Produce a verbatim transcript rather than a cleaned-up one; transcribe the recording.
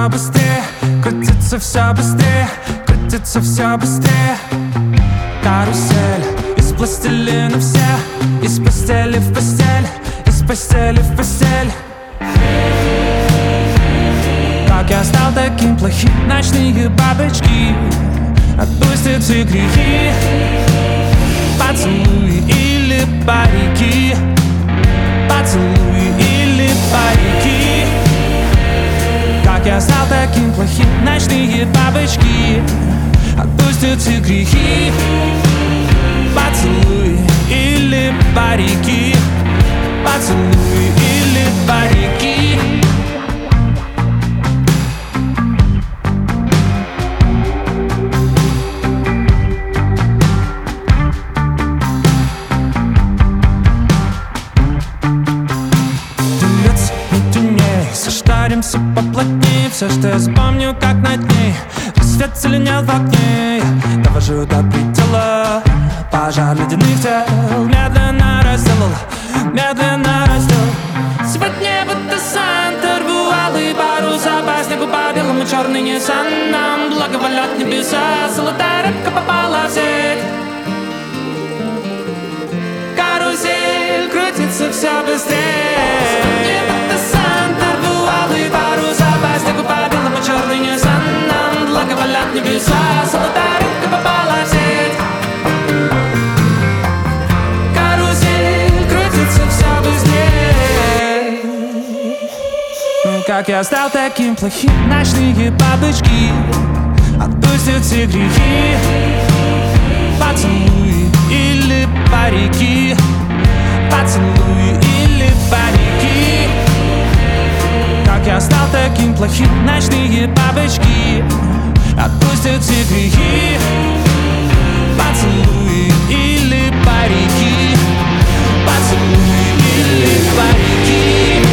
все быстрее, крутится все быстрее, крутится все быстрее. Карусель из пластилина вся, из постели в постель, из постели в постель. Как я стал таким плохим, ночные бабочки отпустят все грехи, поцелуи или парики, поцелуи или парики. Как я стал таким плохим, ночные бабочки отпустят все грехи, поцелуи или парики, поцелуи или парики. Сошторимся поплотнее, все, что я запомню, как над ней. Рассвет зеленел в окне, довожу до предела. Пожар ледяных тел медленно разделал, медленно разделал. Сегодня будто Санта рву алые паруса, по снегу по белому черный Ниссан. Нам благоволят небеса, золотая рыбка попала в сеть. Карусель крутится все быстрее. Сегодня будто Санта рву алые паруса, по снегу по белому черный Ниссан. Нам благоволят небеса, золотая рыбка попала в сеть. Карусель крутится все быстрее. Как я стал таким плохим, ночные бабочки отпустят все грехи, поцелуи или парики, поцелуи или парики. Как я стал таким плохим, ночные бабочки отпустят все грехи, поцелуи или парики, поцелуи или парики.